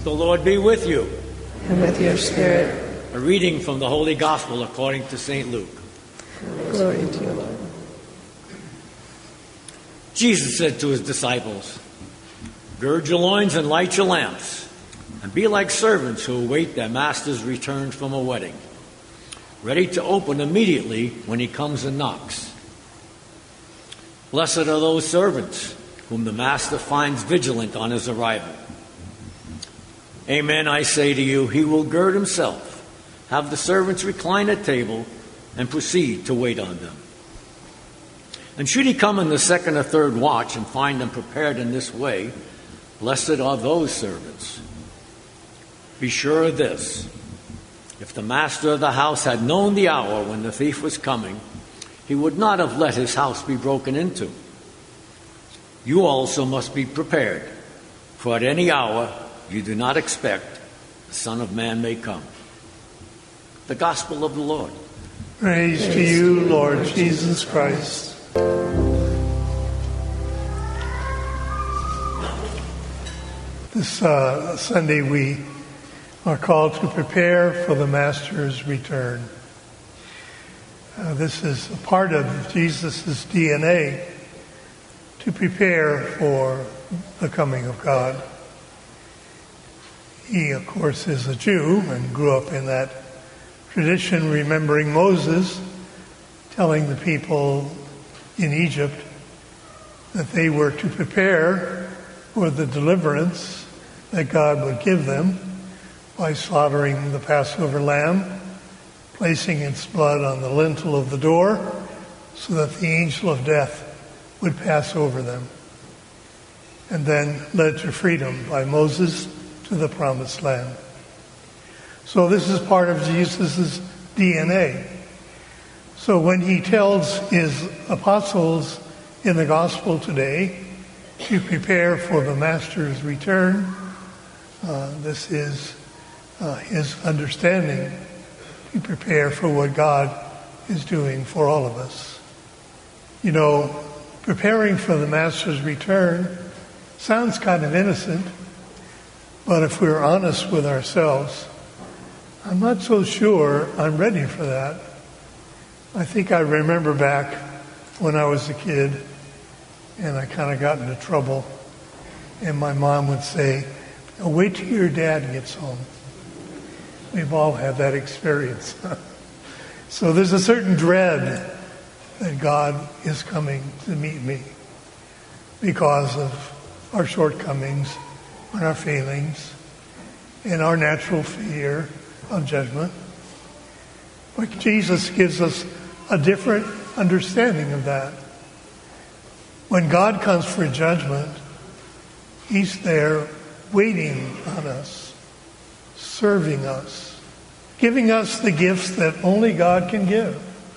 The Lord be with you. And with your spirit. A reading from the Holy Gospel according to St. Luke. Glory to you, Lord. Jesus said to his disciples, "Gird your loins and light your lamps, and be like servants who await their master's return from a wedding, ready to open immediately when he comes and knocks. Blessed are those servants whom the master finds vigilant on his arrival. Amen, I say to you, he will gird himself, have the servants recline at table, and proceed to wait on them. And should he come in the second or third watch and find them prepared in this way, blessed are those servants. Be sure of this, if the master of the house had known the hour when the thief was coming, he would not have let his house be broken into. You also must be prepared, for at any hour you do not expect the Son of Man may come." The Gospel of the Lord. Praise to you, Lord Jesus Christ. This Sunday we are called to prepare for the Master's return. This is a part of Jesus' DNA, to prepare for the coming of God. He, of course, is a Jew and grew up in that tradition, remembering Moses telling the people in Egypt that they were to prepare for the deliverance that God would give them by slaughtering the Passover lamb, placing its blood on the lintel of the door so that the angel of death would pass over them, and then led to freedom by Moses to the promised land. So this is part of Jesus' DNA. So when he tells his apostles in the gospel today to prepare for the Master's return, this is his understanding, to prepare for what God is doing for all of us. You know, preparing for the Master's return sounds kind of innocent, but if we're honest with ourselves, I'm not so sure I'm ready for that. I think I remember back when I was a kid and I kind of got into trouble, and my mom would say, "Oh, wait till your dad gets home." We've all had that experience. So there's a certain dread that God is coming to meet me because of our shortcomings and our failings and our natural fear of judgment. But Jesus gives us a different understanding of that. When God comes for judgment, he's there waiting on us, serving us, giving us the gifts that only God can give: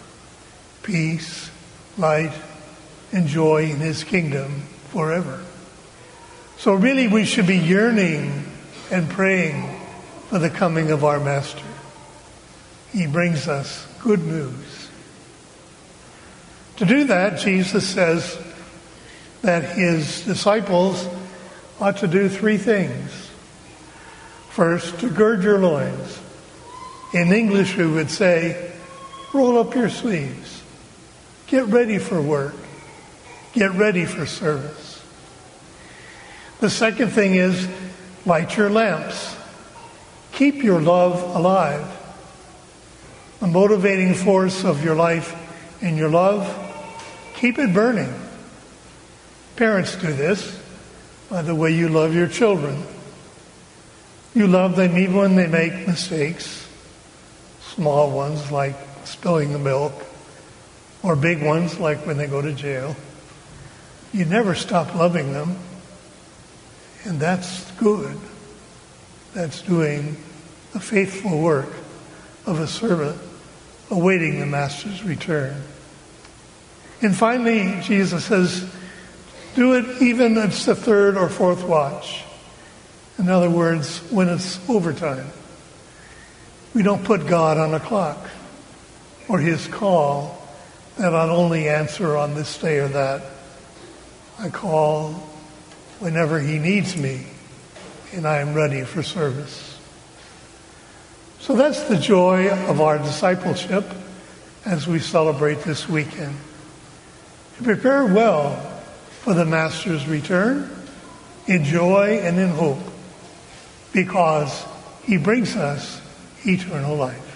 peace, light, and joy in his kingdom forever. So really we should be yearning and praying for the coming of our Master. He brings us good news. To do that, Jesus says that his disciples ought to do three things. First, to gird your loins. In English, we would say, roll up your sleeves. Get ready for work. Get ready for service. The second thing is, light your lamps. Keep your love alive. The motivating force of your life and your love, keep it burning. Parents do this by the way you love your children. You love them even when they make mistakes, small ones like spilling the milk, or big ones like when they go to jail. You never stop loving them, and that's good. That's doing the faithful work of a servant awaiting the Master's return. And finally, Jesus says, do it even if it's the third or fourth watch. In other words, when it's overtime. We don't put God on a clock or his call that I'll only answer on this day or that. I call whenever he needs me and I am ready for service. So that's the joy of our discipleship as we celebrate this weekend. To prepare well for the Master's return in joy and in hope, because he brings us eternal life.